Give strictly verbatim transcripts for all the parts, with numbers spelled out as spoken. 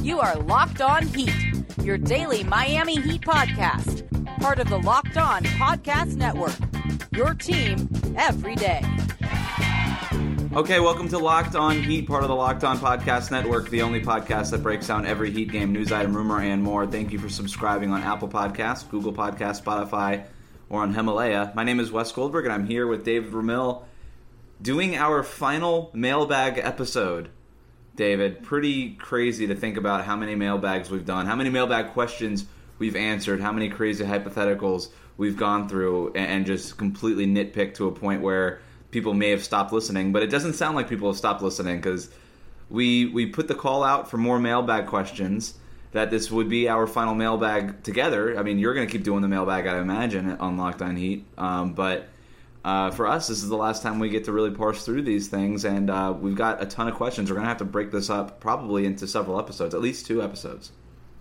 You are Locked On Heat, your daily Miami Heat podcast. Part of the Locked On Podcast Network, your team every day. Okay, welcome to Locked On Heat, part of the Locked On Podcast Network, the only podcast that breaks down every Heat game, news item, rumor, and more. Thank you for subscribing on Apple Podcasts, Google Podcasts, Spotify, or on Himalaya. My name is Wes Goldberg, and I'm here with David Ramil doing our final mailbag episode. David, pretty crazy to think about how many mailbags we've done, how many mailbag questions we've answered, how many crazy hypotheticals we've gone through, and just completely nitpicked to a point where people may have stopped listening. But it doesn't sound like people have stopped listening, because we we put the call out for more mailbag questions, that this would be our final mailbag together. I mean, you're going to keep doing the mailbag, I imagine, on Locked On Heat. Um, but uh, for us, this is the last time we get to really parse through these things, and uh, we've got a ton of questions. We're going to have to break this up probably into several episodes, at least two episodes.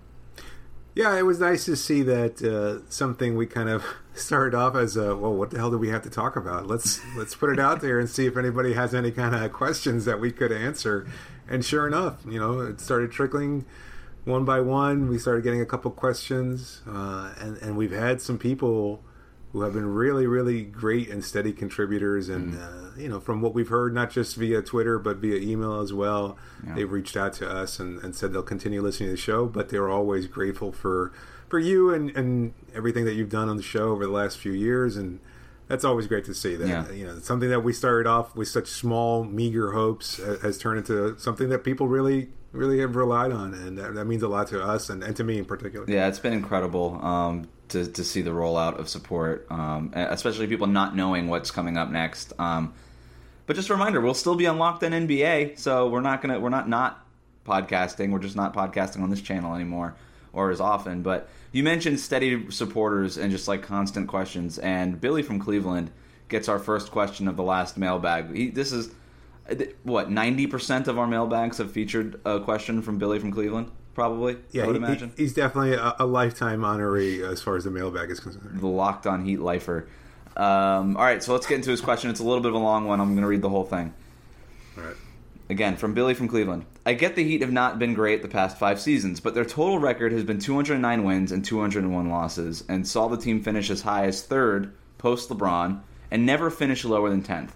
Yeah, it was nice to see that uh, something we kind of started off as, a, well, what the hell do we have to talk about? Let's let's put it out there and see if anybody has any kind of questions that we could answer. And sure enough, you know, it started trickling one by one. We started getting a couple questions, uh, and, and we've had some people who have been really, really great and steady contributors. And, mm-hmm. uh, you know, from what we've heard, not just via Twitter, but via email as well, yeah. They've reached out to us and, and said they'll continue listening to the show, but they're always grateful for, for you and, and everything that you've done on the show over the last few years. And that's always great to see that, yeah. you know, something that we started off with such small, meager hopes has turned into something that people really, really have relied on. And that, that means a lot to us and, and to me in particular. Yeah, it's been incredible um, to, to see the rollout of support, um, especially people not knowing what's coming up next. Um, but just a reminder, we'll still be on Locked On N B A, so we're not gonna we're not not podcasting. We're just not podcasting on this channel anymore, or as often. But you mentioned steady supporters and just like constant questions, and Billy from Cleveland gets our first question of the last mailbag. He, this is what ninety percent of our mailbags have featured a question from Billy from Cleveland. Probably, yeah, I would he, imagine. He's definitely a, a lifetime honoree as far as the mailbag is concerned. The Locked On Heat lifer. Um, all right, so let's get into his question. It's a little bit of a long one. I'm going to read the whole thing. All right. Again, from Billy from Cleveland. I get the Heat have not been great the past five seasons, but their total record has been two hundred nine wins and two hundred one losses, and saw the team finish as high as third post-LeBron and never finish lower than tenth.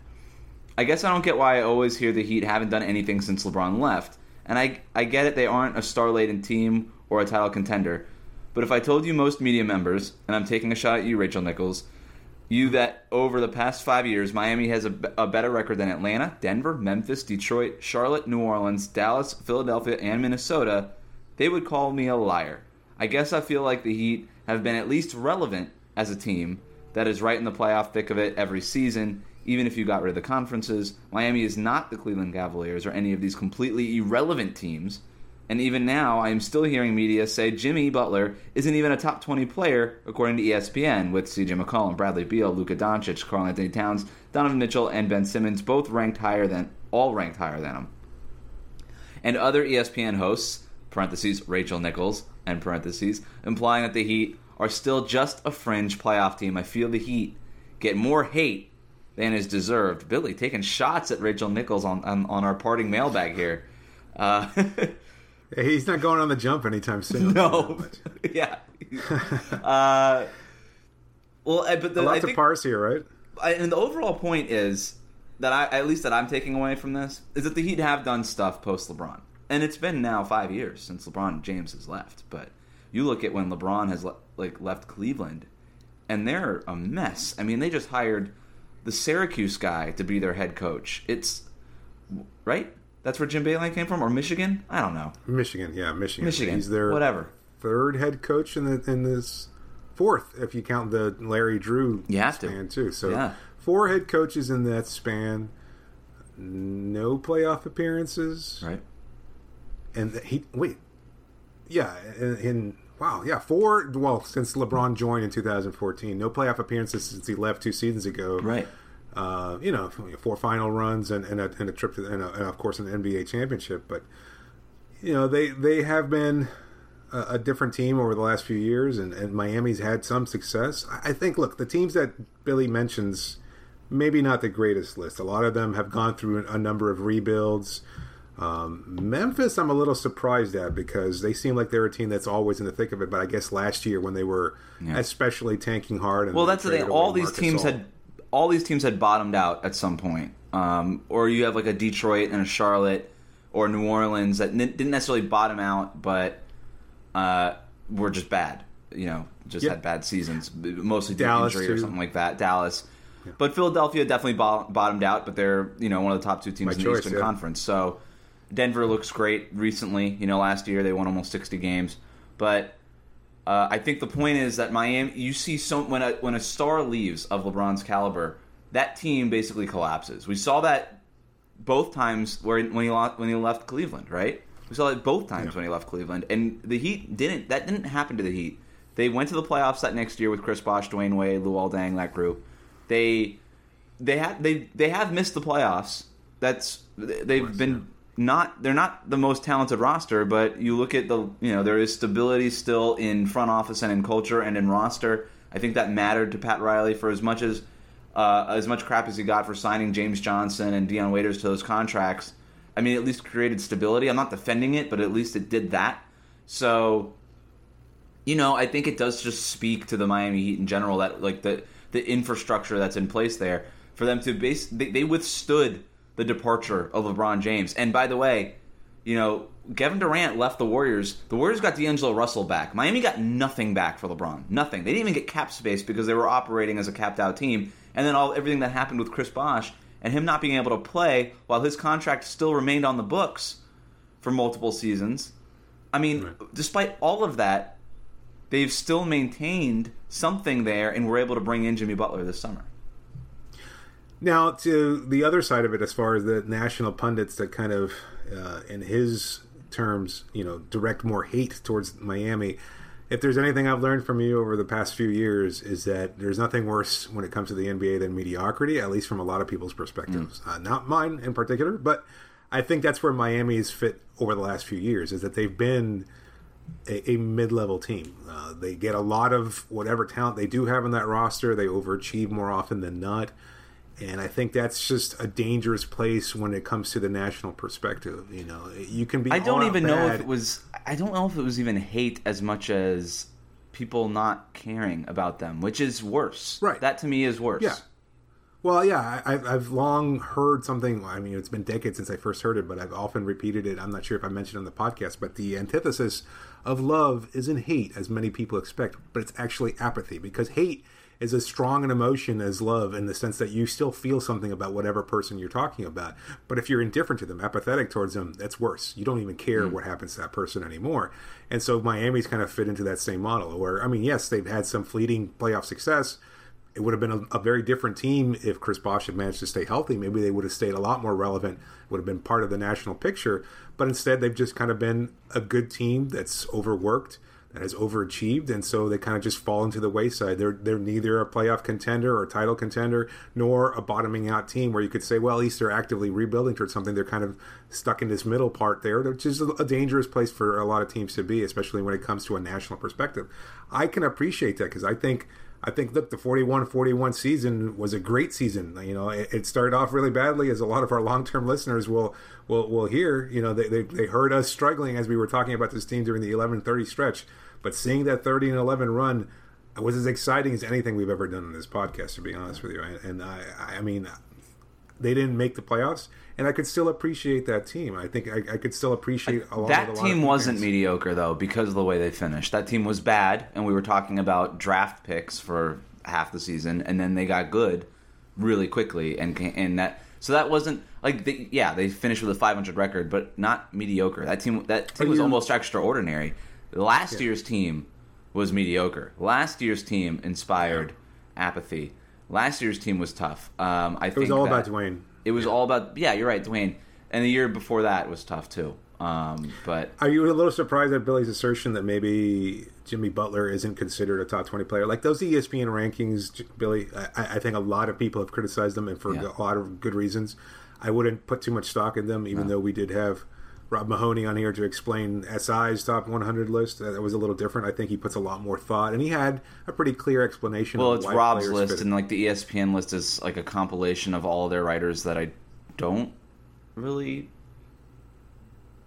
I guess I don't get why I always hear the Heat haven't done anything since LeBron left. And I, I get it, they aren't a star-laden team or a title contender. But if I told you most media members, and I'm taking a shot at you, Rachel Nichols, you that over the past five years, Miami has a, a better record than Atlanta, Denver, Memphis, Detroit, Charlotte, New Orleans, Dallas, Philadelphia, and Minnesota, they would call me a liar. I guess I feel like the Heat have been at least relevant as a team that is right in the playoff thick of it every season. Even if you got rid of the conferences, Miami is not the Cleveland Cavaliers or any of these completely irrelevant teams. And even now, I am still hearing media say Jimmy Butler isn't even a top twenty player, according to E S P N, with C J McCollum, Bradley Beal, Luka Doncic, Karl-Anthony Towns, Donovan Mitchell, and Ben Simmons, both ranked higher than, all ranked higher than him. And other E S P N hosts, parentheses, Rachel Nichols, and parentheses, implying that the Heat are still just a fringe playoff team. I feel the Heat get more hate than is deserved. Billy taking shots at Rachel Nichols on, on, on our parting mailbag here. Uh, He's not going on the jump anytime soon. No. yeah. uh, well, but the, a lot I to think, parse here, right? I, and the overall point is that I, at least that I'm taking away from this, is that the Heat have done stuff post LeBron, and it's been now five years since LeBron James has left. But you look at when LeBron has le- like left Cleveland, and they're a mess. I mean, they just hired the Syracuse guy to be their head coach. It's right. That's where Jim Boeheim came from, or Michigan? I don't know. Michigan, yeah, Michigan. Michigan, He's their whatever. Third head coach in the in this fourth, if you count the Larry Drew you have span to. too. So yeah. four head coaches in that span, no playoff appearances, right? And he wait, yeah, in, in wow, yeah, four. Well, since LeBron joined in two thousand fourteen, no playoff appearances since he left two seasons ago, right? Uh, you know, four final runs and, and, a, and a trip to, and, a, and of course an N B A championship. But you know, they they have been a, a different team over the last few years, and, and Miami's had some success. I think. Look, the teams that Billy mentions, maybe not the greatest list. A lot of them have gone through a number of rebuilds. Um, Memphis, I'm a little surprised at because they seem like they're a team that's always in the thick of it. But I guess last year when they were yeah. especially tanking hard, and well, that's the thing. All these teams had, all these teams had bottomed out at some point. Um, or you have like a Detroit and a Charlotte or New Orleans that n- didn't necessarily bottom out, but uh, were just bad. You know, just yep. had bad seasons, mostly due to injury too. Or something like that. Dallas. Yeah. But Philadelphia definitely bo- bottomed out, but they're, you know, one of the top two teams My in choice, the Eastern yeah. Conference. So Denver looks great recently. You know, last year they won almost sixty games. But uh, I think the point is that Miami, you see so when a, when a star leaves of LeBron's caliber, that team basically collapses. We saw that both times where when he lost, when he left Cleveland, right? We saw that both times yeah. when he left Cleveland. And the Heat didn't, that didn't happen to the Heat. They went to the playoffs that next year with Chris Bosh, Dwayne Wade, Luol Deng, that group. They they have they they have missed the playoffs. That's they've course, been yeah. not they're not the most talented roster, but you look at the you know there is stability still in front office and in culture and in roster. I think that mattered to Pat Riley for as much as uh, as much crap as he got for signing James Johnson and Dion Waiters to those contracts. I mean, at least created stability. I'm not defending it, but at least it did that. So, you know, I think it does just speak to the Miami Heat in general that like the. the infrastructure that's in place there for them to base they, they withstood the departure of LeBron James. And by the way, you know, Kevin Durant left the Warriors. The Warriors got D'Angelo Russell back. Miami got nothing back for LeBron. Nothing. They didn't even get cap space because they were operating as a capped out team. And then all everything that happened with Chris Bosh and him not being able to play while his contract still remained on the books for multiple seasons. I mean, right. despite all of that, they've still maintained something there, and were able to bring in Jimmy Butler this summer. Now, to the other side of it, as far as the national pundits that kind of, uh, in his terms, you know, direct more hate towards Miami, if there's anything I've learned from you over the past few years is that there's nothing worse when it comes to the N B A than mediocrity, at least from a lot of people's perspectives. Mm. Uh, not mine in particular, but I think that's where Miami has fit over the last few years, is that they've been A, a mid-level team. Uh, they get a lot of whatever talent they do have in that roster. They overachieve more often than not. And I think that's just a dangerous place when it comes to the national perspective. You know, you can be. I don't even bad. know if it was. I don't know if it was even hate as much as people not caring about them, which is worse. Right. That to me is worse. Yeah. Well, yeah, I, I've long heard something. I mean, it's been decades since I first heard it, but I've often repeated it. I'm not sure if I mentioned it on the podcast, but the antithesis of love isn't hate, as many people expect, but it's actually apathy, because hate is as strong an emotion as love in the sense that you still feel something about whatever person you're talking about. But if you're indifferent to them, apathetic towards them, that's worse. You don't even care mm. what happens to that person anymore. And so Miami's kind of fit into that same model where, I mean, yes, they've had some fleeting playoff success. It would have been a, a very different team if Chris Bosh had managed to stay healthy. Maybe they would have stayed a lot more relevant, would have been part of the national picture. But instead, they've just kind of been a good team that's overworked, that has overachieved, and so they kind of just fall into the wayside. They're they're neither a playoff contender or a title contender, nor a bottoming out team where you could say, well, at least they're actively rebuilding towards something. They're kind of stuck in this middle part there, which is a dangerous place for a lot of teams to be, especially when it comes to a national perspective. I can appreciate that because I think I think, look, the forty-one forty-one season was a great season. You know, it, it started off really badly, as a lot of our long-term listeners will will will hear. You know, they, they they heard us struggling as we were talking about this team during the eleven thirty stretch. But seeing that thirty and eleven run was as exciting as anything we've ever done in this podcast, to be honest with you. And I, I mean, they didn't make the playoffs, and I could still appreciate that team. I think I, I could still appreciate a lot that of that team wasn't mediocre though because of the way they finished. That team was bad, and we were talking about draft picks for half the season, and then they got good really quickly, and and that so that wasn't like they, yeah they finished with a five hundred record, but not mediocre. That team that team was almost extraordinary. Last yeah. year's team was mediocre. Last year's team inspired yeah. apathy. Last year's team was tough. Um, I it think was all that about Dwayne. It was yeah. all about yeah. You're right, Dwayne. And the year before that was tough too. Um, but are you a little surprised at Billy's assertion that maybe Jimmy Butler isn't considered a top twenty player? Like those E S P N rankings, Billy, I, I think a lot of people have criticized them, and for yeah. a lot of good reasons. I wouldn't put too much stock in them, even no. though we did have Rob Mahoney on here to explain S I's top one hundred list. That was a little different. I think he puts a lot more thought, and he had a pretty clear explanation. Well, of it's why Rob's list, fitted. and like the E S P N list is like a compilation of all of their writers that I don't really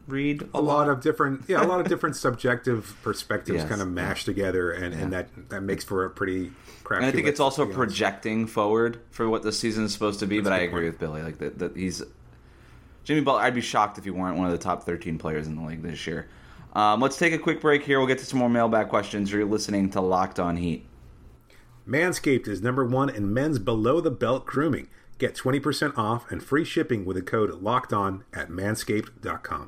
read a, a lot of different, yeah, a lot of different subjective perspectives Yes, kind of mashed yeah. together, and, yeah. and that that makes for a pretty crap. And I think it's also projecting forward for what the season is supposed to be. That's but I good agree point. with Billy, like that, that he's Jimmy Butler. I'd be shocked if he weren't one of the top thirteen players in the league this year. Um, let's take a quick break here. We'll get to some more mailbag questions. You're listening to Locked On Heat. Manscaped is number one in men's below-the-belt grooming. Get twenty percent off and free shipping with the code LOCKEDON at manscaped dot com.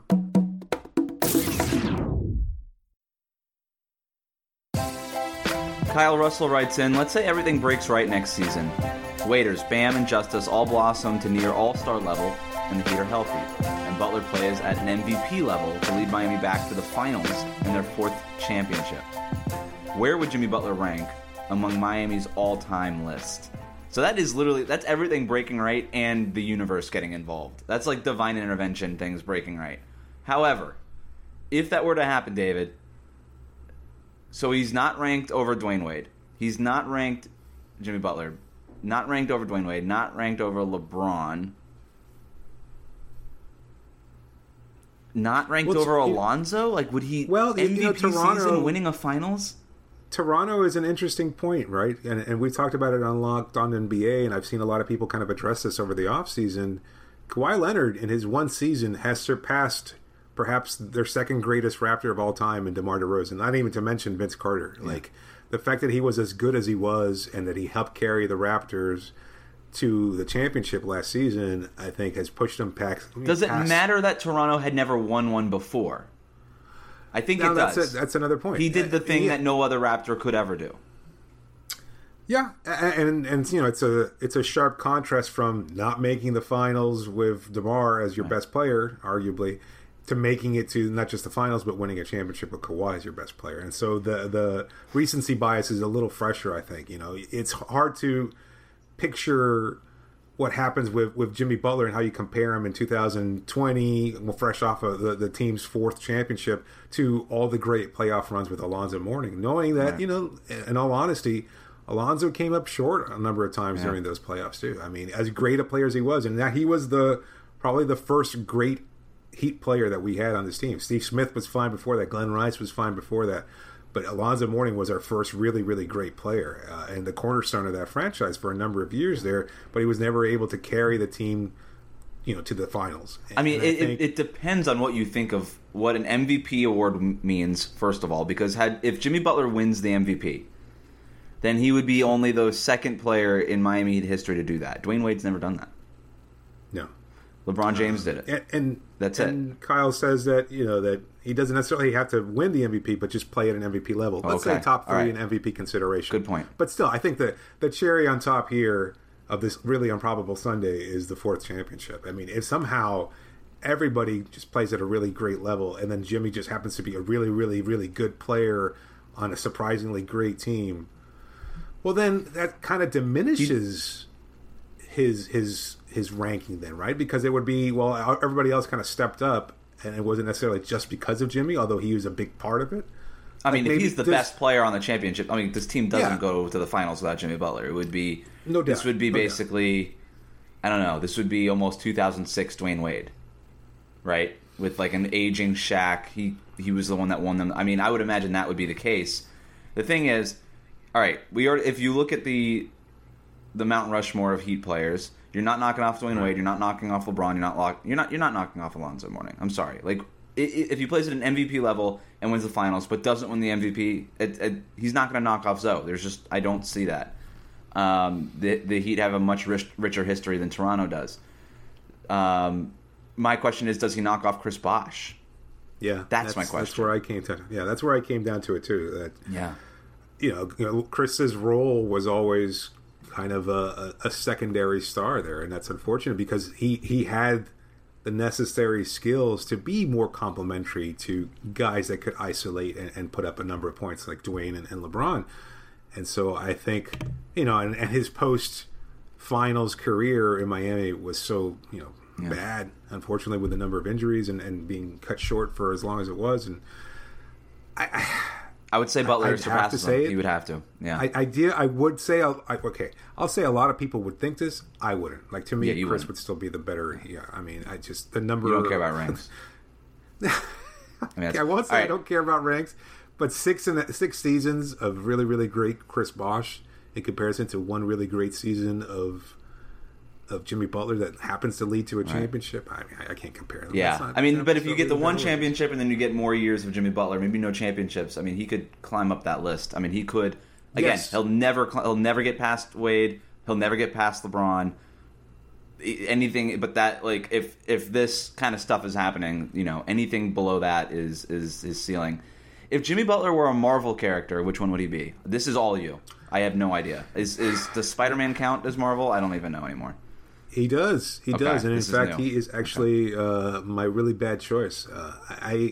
Kyle Russell writes in, let's say everything breaks right next season. Waiters, Bam, and Justice all blossom to near all-star level, and the Heat are healthy. And Butler plays at an M V P level to lead Miami back to the finals in their fourth championship. Where would Jimmy Butler rank among Miami's all-time list? So that is literally, that's everything breaking right and the universe getting involved. That's like divine intervention things breaking right. However, if that were to happen, David, so he's not ranked over Dwayne Wade. He's not ranked Jimmy Butler. Not ranked over Dwayne Wade. Not ranked over LeBron. Not ranked well, over Alonzo? Like, would he well, M V P you know, Toronto, season winning a finals? Toronto is an interesting point, right? And, and we talked about it on Locked On N B A, and I've seen a lot of people kind of address this over the offseason. Kawhi Leonard, in his one season, has surpassed perhaps their second greatest Raptor of all time in DeMar DeRozan. Not even to mention Vince Carter. Yeah. Like, the fact that he was as good as he was and that he helped carry the Raptors to the championship last season, I think has pushed them past. Does it past. matter that Toronto had never won one before? I think no, it does. That's, a, that's another point. He did the thing yeah. that no other Raptor could ever do. Yeah, and and you know it's a it's a sharp contrast from not making the finals with DeMar as your right. best player, arguably, to making it to not just the finals but winning a championship with Kawhi as your best player. And so the the recency bias is a little fresher, I think. You know, it's hard to picture what happens with, with Jimmy Butler and how you compare him in two thousand twenty, fresh off of the, the team's fourth championship, to all the great playoff runs with Alonzo Mourning, knowing that, right. you know, in all honesty, Alonzo came up short a number of times yeah. during those playoffs too. I mean, as great a player as he was, and that he was the probably the first great Heat player that we had on this team. Steve Smith was fine before that. Glenn Rice was fine before that. But Alonzo Mourning was our first really, really great player uh, and the cornerstone of that franchise for a number of years there. But he was never able to carry the team, you know, to the finals. And, I mean, I it, think, it depends on what you think of what an M V P award means, first of all. Because had if Jimmy Butler wins the M V P, then he would be only the second player in Miami Heat history to do that. Dwayne Wade's never done that. No. LeBron James did it. And, and that's and it. Kyle says that, you know, that he doesn't necessarily have to win the M V P, but just play at an M V P level. Let's okay. say top three right. in M V P consideration. Good point. But still, I think that the cherry on top here of this really improbable Sunday is the fourth championship. I mean, if somehow everybody just plays at a really great level and then Jimmy just happens to be a really, really, really good player on a surprisingly great team, well, then that kind of diminishes you, his his his ranking then, right? Because it would be, well, everybody else kind of stepped up, and it wasn't necessarily just because of Jimmy, although he was a big part of it. I mean, like if he's the best player on the championship, I mean, this team doesn't yeah. go to the finals without Jimmy Butler. It would be, no doubt. This would be no basically, doubt. I don't know, this would be almost two thousand six Dwayne Wade, right? With like an aging Shaq. He he was the one that won them. I mean, I would imagine that would be the case. The thing is, all right, we are. If you look at the the Mount Rushmore of Heat players, you're not knocking off Dwayne Wade. You're not knocking off LeBron. You're not lock, You're not. You're not knocking off Alonzo Mourning. I'm sorry. Like if he plays at an M V P level and wins the finals, but doesn't win the M V P, it, it, he's not going to knock off Zoe. There's just I don't see that. Um, the the Heat have a much rich, richer history than Toronto does. Um, my question is, does he knock off Chris Bosh? Yeah, that's, that's my question. That's where I came to. Yeah, that's where I came down to it too. That yeah, you know, you know Chris's role was always kind of a, a, a secondary star there, and that's unfortunate because he he had the necessary skills to be more complementary to guys that could isolate and, and put up a number of points like Dwayne and, and LeBron. And so I think, you know, and, and his post-finals career in Miami was so, you know, yeah. bad, unfortunately, with the number of injuries and, and being cut short for as long as it was. And I... I I would say Butler I'd surpasses him. It. You would have to. Yeah. I, I did. I would say. I, okay. I'll say a lot of people would think this. I wouldn't. Like to me, yeah, Chris wouldn't. would still be the better. Yeah. I mean, I just the number. You don't care about ranks. I, mean, I won't say right. I don't care about ranks, but six and six seasons of really, really great Chris Bosh in comparison to one really great season of of Jimmy Butler that happens to lead to a championship. Right. I mean, I can't compare them. Yeah, not, I mean, but if you get the one relevant. championship and then you get more years of Jimmy Butler, maybe no championships. I mean, he could climb up that list. I mean, he could. Again, yes. he'll never he'll never get past Wade. He'll never get past LeBron. Anything but that, like if if this kind of stuff is happening, you know, anything below that is is his ceiling. If Jimmy Butler were a Marvel character, which one would he be? This is all you. I have no idea. Is is does Spider-Man count as Marvel? I don't even know anymore. He does. He okay, does, and in fact, new. he is actually okay. uh, my really bad choice. Uh, I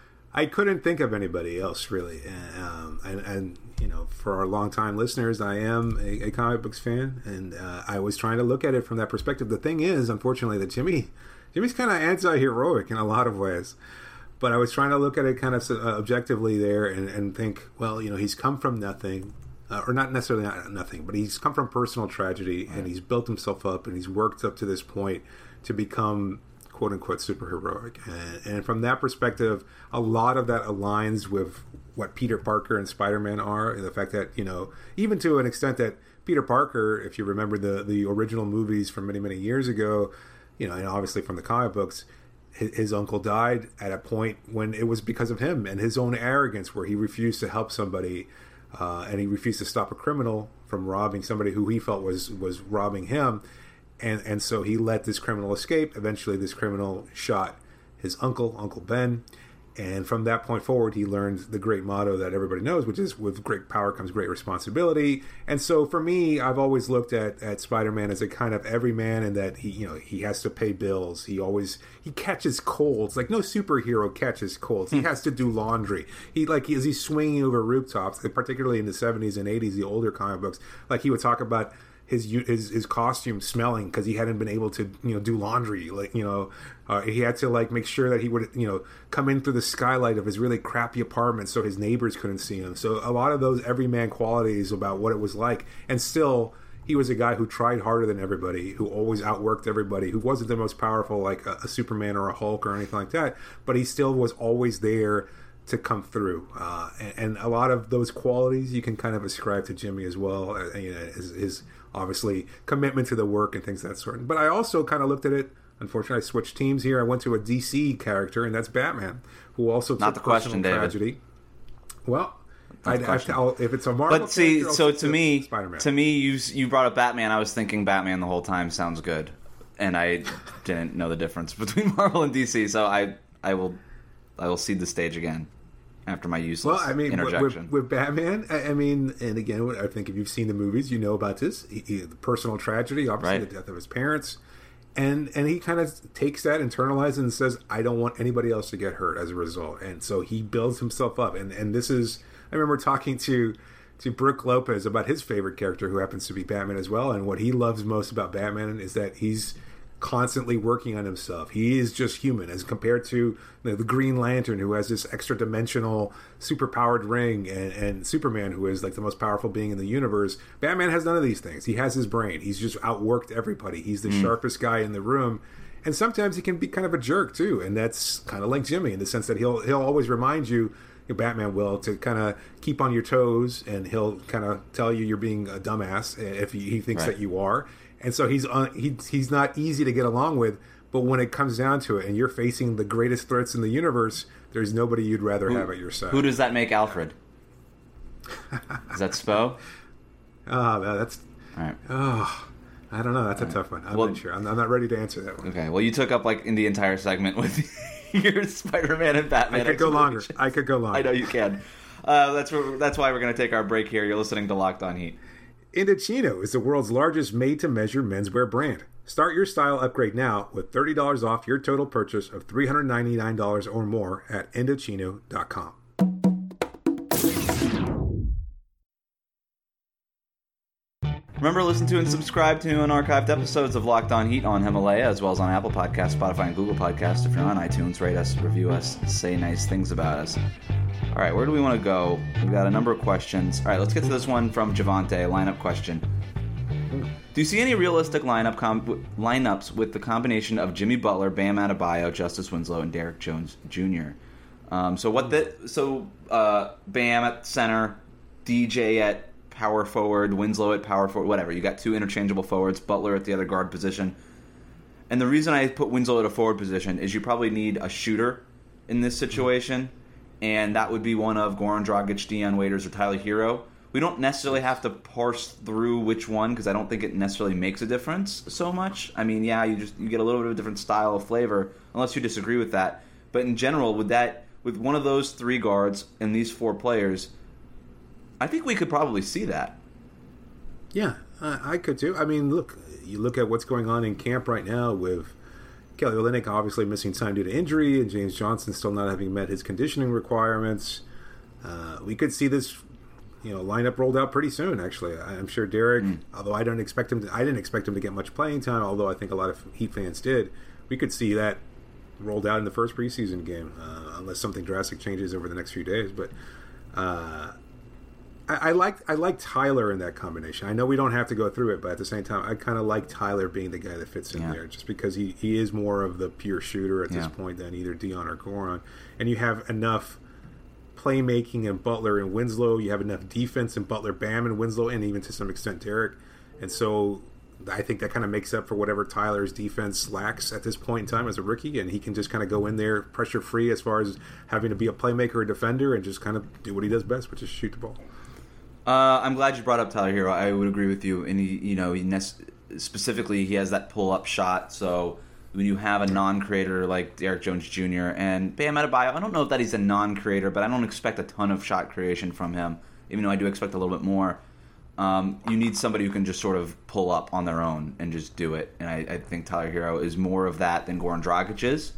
I couldn't think of anybody else really, and, um, and, and you know, for our longtime listeners, I am a, a comic books fan, and uh, I was trying to look at it from that perspective. The thing is, unfortunately, that Jimmy Jimmy's kind of anti-heroic in a lot of ways. But I was trying to look at it kind of uh, objectively there and, and think, well, you know, he's come from nothing. Uh, or not necessarily not nothing, but he's come from personal tragedy, right. And he's built himself up, and he's worked up to this point to become quote-unquote superheroic. And, and from that perspective, a lot of that aligns with what Peter Parker and Spider-Man are, and the fact that, you know, even to an extent that Peter Parker, if you remember the, the original movies from many, many years ago, you know, and obviously from the comic books, his, his uncle died at a point when it was because of him and his own arrogance, where he refused to help somebody. Uh, and he refused to stop a criminal from robbing somebody who he felt was, was robbing him. And and so he let this criminal escape. Eventually, this criminal shot his uncle, Uncle Ben. And from that point forward, he learned the great motto that everybody knows, which is, with great power comes great responsibility. And so for me, I've always looked at, at Spider-Man as a kind of everyman, in that he, you know, he has to pay bills. He always, he catches colds. Like no superhero catches colds. He has to do laundry. He, like, as he's swinging over rooftops, particularly in the seventies and eighties, the older comic books, like he would talk about his his his costume smelling because he hadn't been able to, you know, do laundry. Like, you know, uh, he had to like make sure that he would, you know, come in through the skylight of his really crappy apartment so his neighbors couldn't see him. So a lot of those everyman qualities about what it was like, and still he was a guy who tried harder than everybody, who always outworked everybody, who wasn't the most powerful like a, a Superman or a Hulk or anything like that, but he still was always there to come through, uh, and, and a lot of those qualities you can kind of ascribe to Jimmy as well. Uh, you know, his, his obviously commitment to the work and things of that sort. But I also kind of looked at it. Unfortunately, I switched teams here. I went to a D C character, and that's Batman, who also took not the question, David. Tragedy. Well, I'd, I'd, I'll, if it's a Marvel, but see, so to me, Spider-Man. to me, you you brought up Batman. I was thinking Batman the whole time. Sounds good, and I didn't know the difference between Marvel and D C. So I I will I will cede the stage again after my useless well, I mean, interjection. With, with Batman, I, I mean, and again, I think if you've seen the movies, you know about this. He, he, the personal tragedy, obviously right. the death of his parents. And and he kind of takes that, internalizes, and says, I don't want anybody else to get hurt as a result. And so he builds himself up. And and this is, I remember talking to, to Brooke Lopez about his favorite character, who happens to be Batman as well. And what he loves most about Batman is that he's constantly working on himself. He is just human, as compared to, you know, the Green Lantern, who has this extra dimensional superpowered ring, and, and Superman, who is like the most powerful being in the universe. Batman has none of these things. He has his brain. He's just outworked everybody. He's the mm. sharpest guy in the room. And sometimes he can be kind of a jerk too, and that's kind of like Jimmy, in the sense that he'll he'll always remind you, Batman will, to kind of keep on your toes, and he'll kind of tell you you're being a dumbass if he, he thinks right. that you are. And so he's uh, he, he's not easy to get along with, but when it comes down to it, and you're facing the greatest threats in the universe, there's nobody you'd rather who, have at your side. Who does that make Alfred? Is that Spo? Oh, that's... All right. Oh, I don't know. That's All a right. tough one. I'm well, not sure. I'm, I'm not ready to answer that one. Okay. Well, you took up like in the entire segment with your Spider-Man and Batman. I could go longer. I could go longer. I know you can. Uh, that's where, that's why we're going to take our break here. You're listening to Locked On Heat. Indochino is the world's largest made-to-measure menswear brand. Start your style upgrade now with thirty dollars off your total purchase of three hundred ninety-nine dollars or more at Indochino dot com. Remember to listen to and subscribe to unarchived episodes of Locked On Heat on Himalaya, as well as on Apple Podcasts, Spotify, and Google Podcasts. If you're on iTunes, rate us, review us, say nice things about us. All right, where do we want to go? We've got a number of questions. All right, let's get to this one from Javante, a lineup question. Do you see any realistic lineup com- lineups with the combination of Jimmy Butler, Bam Adebayo, Justice Winslow, and Derrick Jones Junior? Um, so what the so uh, Bam at center, D J at power forward, Winslow at power forward, whatever. You got two interchangeable forwards, Butler at the other guard position. And the reason I put Winslow at a forward position is you probably need a shooter in this situation, and that would be one of Goran Dragic, Dion Waiters, or Tyler Hero. We don't necessarily have to parse through which one because I don't think it necessarily makes a difference so much. I mean, yeah, you just you get a little bit of a different style of flavor, unless you disagree with that. But in general, with that, with one of those three guards and these four players, I think we could probably see that. Yeah, uh, I could too. I mean, look, you look at what's going on in camp right now with Kelly Olynyk obviously missing time due to injury and James Johnson still not having met his conditioning requirements. Uh, we could see this, you know, lineup rolled out pretty soon. Actually, I'm sure Derrick, mm. although I don't expect him to, I didn't expect him to get much playing time. Although I think a lot of Heat fans did. We could see that rolled out in the first preseason game, uh, unless something drastic changes over the next few days. But uh, I, I like I like Tyler in that combination. I know we don't have to go through it, but at the same time, I kind of like Tyler being the guy that fits in yeah. there, just because he, he is more of the pure shooter at yeah. this point than either Dion or Goran, and you have enough playmaking in Butler and Winslow. You have enough defense in Butler, Bam, and Winslow, and even to some extent Derrick. And so I think that kind of makes up for whatever Tyler's defense lacks at this point in time as a rookie, and he can just kind of go in there pressure free as far as having to be a playmaker or defender and just kind of do what he does best, which is shoot the ball. Uh, I'm glad you brought up Tyler Hero. I would agree with you. And he, you know, he ne- specifically he has that pull up shot. So when you have a non-creator like Derrick Jones Junior and Bam Adebayo, I don't know if that he's a non-creator, but I don't expect a ton of shot creation from him, even though I do expect a little bit more. Um, you need somebody who can just sort of pull up on their own and just do it. And I, I think Tyler Hero is more of that than Goran Dragic is,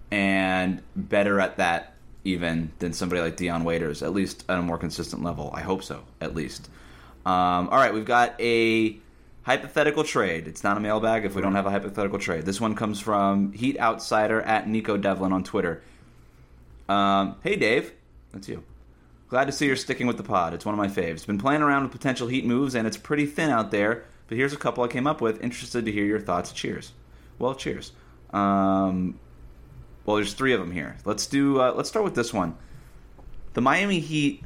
and better at that even than somebody like Dion Waiters, at least at a more consistent level. I hope so, at least. Um, all right, we've got a hypothetical trade. It's not a mailbag if we don't have a hypothetical trade. This one comes from Heat Outsider at Nico Devlin on Twitter. Um, hey, Dave. That's you. Glad to see you're sticking with the pod. It's one of my faves. Been playing around with potential Heat moves, and it's pretty thin out there, but here's a couple I came up with. Interested to hear your thoughts. Cheers. Well, cheers. Um, well, there's three of them here. Let's do. Uh, let's start with this one. The Miami Heat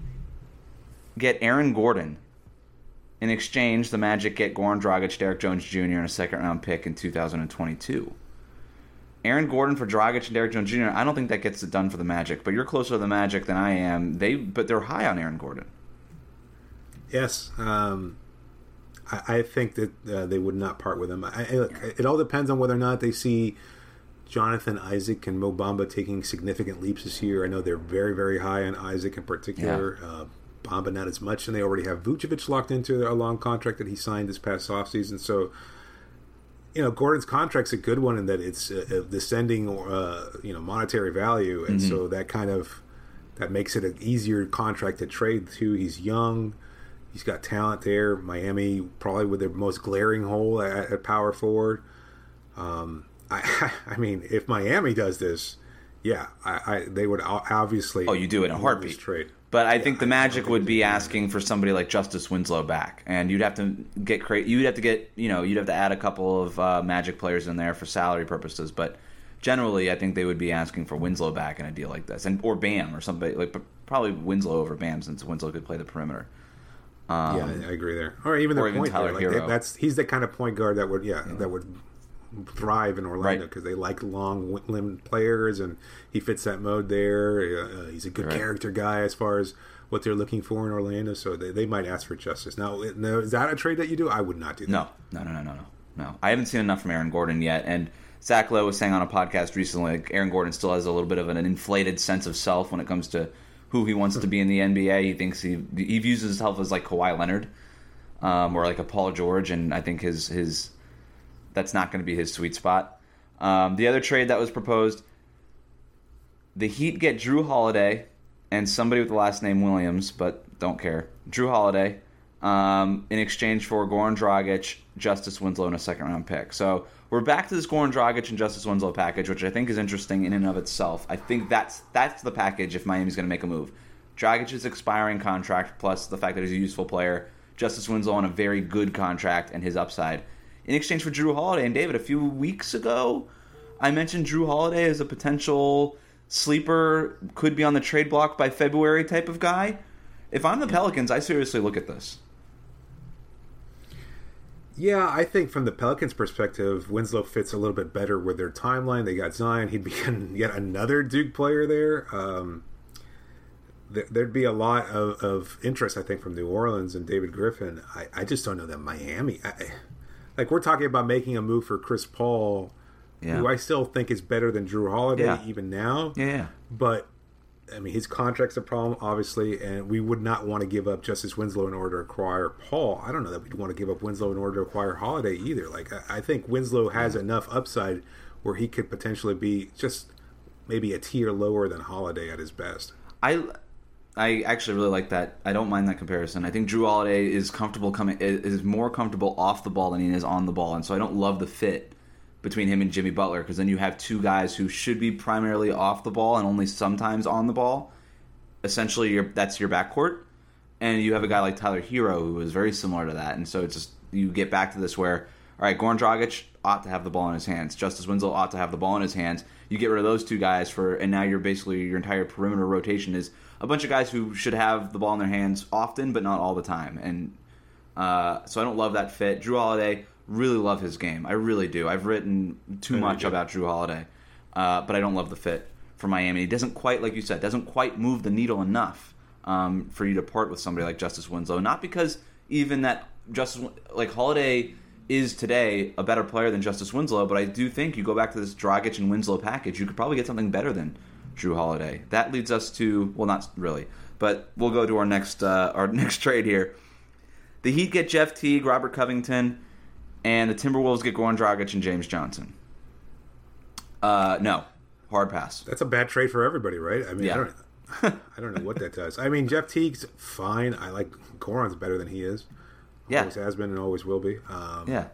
get Aaron Gordon. In exchange, the Magic get Goran Dragic, Derrick Jones Junior, and a second-round pick in two thousand twenty-two. Aaron Gordon for Dragic and Derrick Jones Junior I don't think that gets it done for the Magic, but you're closer to the Magic than I am. They, but they're high on Aaron Gordon. Yes, um, I, I think that uh, they would not part with him. I, I, it all depends on whether or not they see Jonathan Isaac and Mo Bamba taking significant leaps this year. I know they're very, very high on Isaac in particular. Yeah. Uh, Bamba not as much, and they already have Vucevic locked into a long contract that he signed this past offseason. So, you know, Gordon's contract's a good one in that it's a, a descending, uh, you know, monetary value, and mm-hmm. so that kind of that makes it an easier contract to trade to. He's young, he's got talent there. Miami probably with their most glaring hole at, at power forward. Um, I, I mean, if Miami does this, yeah, I, I they would obviously. Oh, you do it in a heartbeat. Trade. But I think the Magic would be asking for somebody like Justice Winslow back, and you'd have to get cra- you'd have to get you know you'd have to add a couple of uh, Magic players in there for salary purposes. But generally, I think they would be asking for Winslow back in a deal like this, and or Bam or somebody like probably Winslow over Bam, since Winslow could play the perimeter. Um, yeah, I agree there. Or even their point guard. Like they, that's he's the kind of point guard that would yeah, yeah. that would thrive in Orlando because right. they like long-limbed players, and he fits that mode there. Uh, he's a good right. character guy as far as what they're looking for in Orlando, so they, they might ask for Justice. Now, now, is that a trade that you do? I would not do that. No, no, no, no, no, no. no. I haven't seen enough from Aaron Gordon yet, and Zach Lowe was saying on a podcast recently, like Aaron Gordon still has a little bit of an inflated sense of self when it comes to who he wants to be in the N B A. He thinks he he views himself as like Kawhi Leonard um, or like a Paul George, and I think his his that's not going to be his sweet spot. Um, the other trade that was proposed, the Heat get Drew Holiday and somebody with the last name Williams, but don't care. Drew Holiday um, in exchange for Goran Dragic, Justice Winslow, and a second-round pick. So we're back to this Goran Dragic and Justice Winslow package, which I think is interesting in and of itself. I think that's that's the package if Miami's going to make a move. Dragic's expiring contract, plus the fact that he's a useful player. Justice Winslow on a very good contract and his upside. in exchange for Drew Holiday. And David, a few weeks ago, I mentioned Drew Holiday as a potential sleeper, could be on the trade block by February type of guy. If I'm the Pelicans, I seriously look at this. Yeah, I think from the Pelicans' perspective, Winslow fits a little bit better with their timeline. They got Zion. He'd be yet another Duke player there. Um, th- there'd be a lot of, of interest, I think, from New Orleans and David Griffin. I, I just don't know that Miami... I, like, we're talking about making a move for Chris Paul, yeah. who I still think is better than Drew Holiday yeah. even now. Yeah, yeah. But... I mean, his contract's a problem, obviously, and we would not want to give up Justice Winslow in order to acquire Paul. I don't know that we'd want to give up Winslow in order to acquire Holiday either. Like, I, I think Winslow has enough upside where he could potentially be just maybe a tier lower than Holiday at his best. I, I actually really like that. I don't mind that comparison. I think Drew Holiday is comfortable coming is more comfortable off the ball than he is on the ball, and so I don't love the fit between him and Jimmy Butler, because then you have two guys who should be primarily off the ball and only sometimes on the ball. Essentially, you're, that's your backcourt. And you have a guy like Tyler Hero who is very similar to that. And so it's just, you get back to this where, all right, Goran Dragic ought to have the ball in his hands. Justice Winslow ought to have the ball in his hands. You get rid of those two guys for, and now you're basically, your entire perimeter rotation is a bunch of guys who should have the ball in their hands often, but not all the time. And uh, so I don't love that fit. Drew Holiday, really love his game. I really do. I've written too much about Drew Holiday, uh, but I don't love the fit for Miami. He doesn't quite, like you said, doesn't quite move the needle enough um, for you to part with somebody like Justice Winslow. Not because even that Justice, like Holiday is today a better player than Justice Winslow, but I do think you go back to this Dragic and Winslow package, you could probably get something better than Drew Holiday. That leads us to, well, not really, but we'll go to our next uh, our next trade here. The Heat get Jeff Teague, Robert Covington, and the Timberwolves get Goran Dragic and James Johnson. Uh, no. Hard pass. That's a bad trade for everybody, right? I mean, yeah. I, don't, I don't know what that does. I mean, Jeff Teague's fine. I like Goran's better than he is. Yeah. Always has been and always will be. Um, yeah.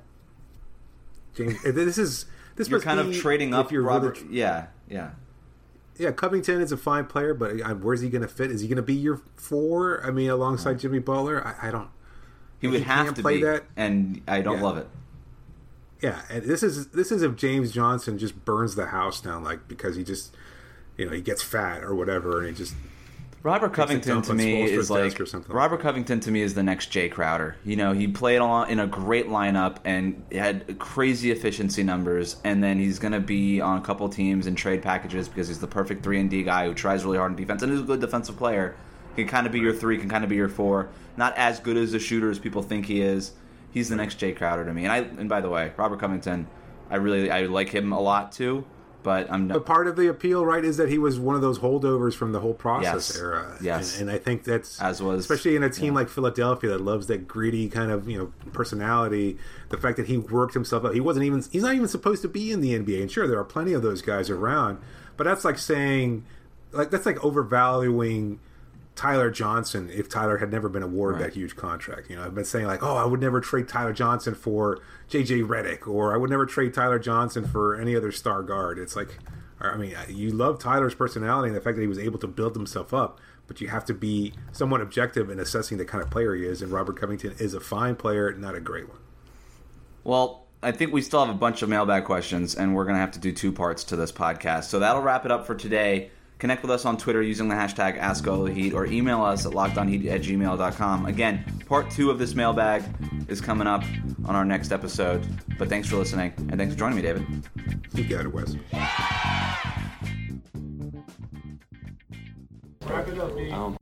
James, this is... This you're kind of trading up you're Robert... Really, yeah, yeah. Yeah, Covington is a fine player, but where's he going to fit? Is he going to be your four? I mean, alongside Jimmy Butler? I, I don't... He would have to play be, that. And I don't yeah. love it. Yeah, and this is this is if James Johnson just burns the house down, like because he just, you know, he gets fat or whatever, and he just. Robert Covington to me is like Robert like Covington to me is the next Jay Crowder. You know, he played on in a great lineup and had crazy efficiency numbers, and then he's going to be on a couple teams and trade packages because he's the perfect three and D guy who tries really hard on defense and is a good defensive player. Can kind of be your three, can kind of be your four. Not as good as a shooter as people think he is. He's the next Jay Crowder to me. And I and by the way, Robert Covington, I really I like him a lot too. But I'm not. But part of the appeal, right, is that he was one of those holdovers from the whole process yes. era. Yes, and, and I think that's as was especially in a team yeah. like Philadelphia that loves that gritty kind of you know personality. The fact that he worked himself up, he wasn't even he's not even supposed to be in the N B A. And sure, there are plenty of those guys around, but that's like saying, like that's like overvaluing Tyler Johnson if Tyler had never been awarded right. that huge contract. You know, I've been saying like, oh, I would never trade Tyler Johnson for J J Redick, or I would never trade Tyler Johnson for any other star guard. It's like, I mean, you love Tyler's personality and the fact that he was able to build himself up, but you have to be somewhat objective in assessing the kind of player he is, and Robert Covington is a fine player, not a great one. Well, I think we still have a bunch of mailbag questions, and we're going to have to do two parts to this podcast. So that'll wrap it up for today. Connect with us on Twitter using the hashtag AskAllTheHeat or email us at lockedonheat at gmail dot com. Again, part two of this mailbag is coming up on our next episode. But thanks for listening, and thanks for joining me, David. You got it, Wes. Wrap it up, dude. Um,